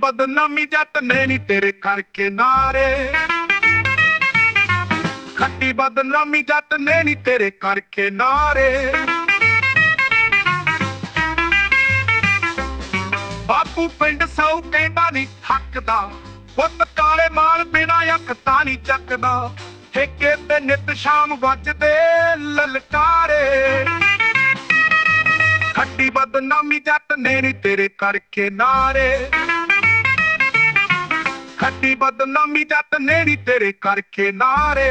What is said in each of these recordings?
ਬਦਨਾਮੀ ਜੱਟ ਨੇ ਨੀ ਤੇਰੇ ਕਰਕੇ ਨਾਰੇ। ਖੱਟੀ ਬਦਨਾਮੀ ਜੱਟ ਨੇ ਨੀ ਤੇਰੇ ਕਰਕੇ ਨਾਰੇ। ਬਾਪੂ ਪਿੰਡ ਸੌ ਕਹਿੰਦਾ ਨੀ ਥੱਕਦਾ, ਪੁੱਤ ਕਾਲੇ ਮਾਲ ਬਿਨਾ ਅੱਖ ਤਾਂ ਨੀ ਚੱਕਦਾ। ਠੇਕੇ ਤੇ ਨਿਤ ਸ਼ਾਮ ਵੱਜਦੇ ਲਲਕਾਰੇ। ਖੱਟੀ ਬਦਨਾਮੀ ਜੱਟ ਨੇ ਨੀ ਤੇਰੇ ਕਰਕੇ ਨਾਰੇ। ਖੱਟੀ ਬਦਨਾਮੀ ਜੱਟ ਨੇ ਨੀ ਤੇਰੇ ਕਰਕੇ ਨਾਰੇ।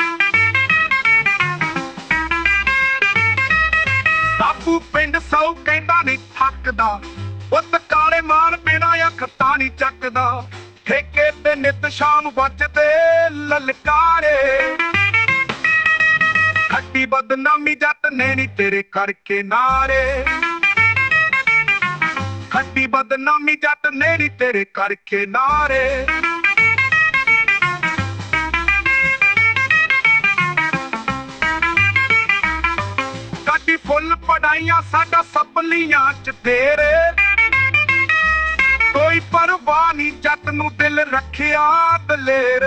ਬਾਪੂ ਪਿੰਡ ਸੌ ਕਹਿੰਦਾ ਨੀ ਥੱਕਦਾ, ਪੁੱਤ ਕਾਲੇ ਮਾਲ ਬਿਨਾ ਅੱਖ ਤਾਂ ਨੀ ਚੱਕਦਾ। ਠੇਕੇ ਤੇ ਨਿਤ ਸ਼ਾਮ ਵੱਜਦੇ ਲਲਕਾਰੇ। ਖੱਟੀ ਬਦਨਾਮੀ ਜੱਟ ਨੇ ਨੀ ਤੇਰੇ ਕਰਕੇ ਨਾਰੇ। ਖੱਟੀ ਬਦਨਾਮੀ ਜੱਟ ਨੇ ਨੀ ਤੇਰੇ ਕਰਕੇ ਨਾਰੇ। ਕਾਟੀ ਫੁੱਲ ਪੜਾਈਆਂ ਸਾਡਾ ਸਪਲੀਆਂ ਚ ਤੇਰੇ। ਕੋਈ ਪਰਵਾਹ ਨੀ ਜੱਟ ਨੂੰ ਦਿਲ ਰੱਖਿਆ ਦਲੇਰ।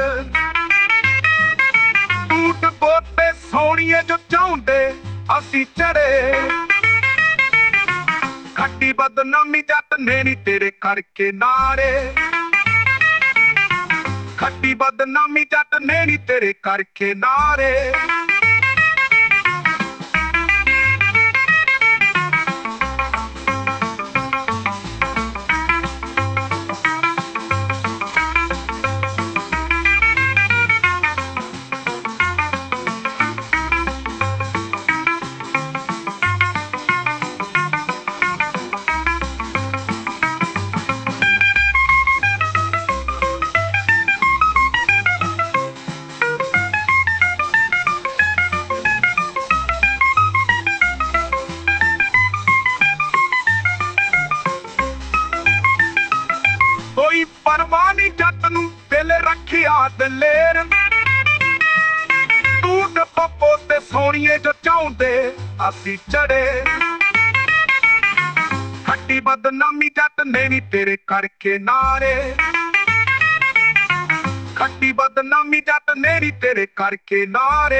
ਟੂਟ ਬੋਤੇ ਸੋਹਣੀਏ ਜੋ ਚਾਹੁੰਦੇ ਅਸੀਂ ਚੜੇ। ਖੱਟੀ ਬਦਨਾਮੀ ਜੱਟ ਨੇ ਨੀ ਤੇਰੇ ਕਰਕੇ ਨਾਰੇ। ਖੱਟੀ ਬਦਨਾਮੀ ਜੱਟ ਨੇ ਨੀ ਤੇਰੇ ਕਰਕੇ ਨਾਰੇ। ਕੋਈ ਪਰਵਾਹ ਨੀ ਜੱਟ ਨੂੰ ਦਿਲ ਰੱਖਿਆ ਦਲੇਰ। ਟੂਟ ਪੱਪੋ ਤੇ ਸੋਹਣੀਏ ਜੋ ਚਾਹੁੰਦੇ ਅਸੀਂ ਚੜੇ। ਖੱਟੀ ਬਦਨਾਮੀ ਜੱਟ ਨੇ ਨੀ ਤੇਰੇ ਕਰਕੇ ਨਾਰੇ। ਖੱਟੀ ਬਦਨਾਮੀ ਜੱਟ ਨੇ ਨੀ ਤੇਰੇ ਕਰਕੇ ਨਾਰੇ।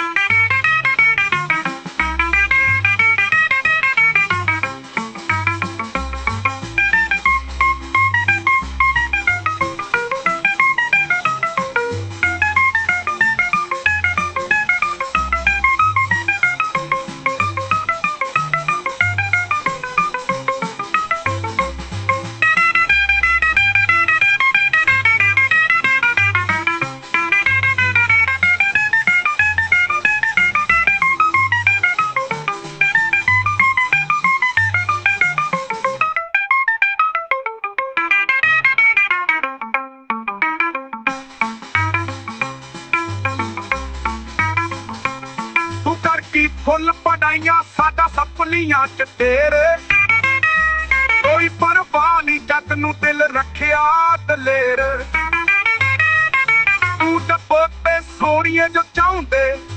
ਕੀ ਫੁੱਲ ਪੜਾਈਆਂ ਸਾਡਾ ਸਪਲੀਆਂ ਚ ਤੇਰੇ। ਕੋਈ ਪਰਵਾਹ ਨੀ ਜੱਟ ਨੂੰ ਦਿਲ ਰੱਖਿਆ ਦਲੇਰ। ਤੂੰ ਡੱਬੋ ਤੇ ਸੋਹਣੀਏ ਜੋ ਚਾਹੁੰਦੇ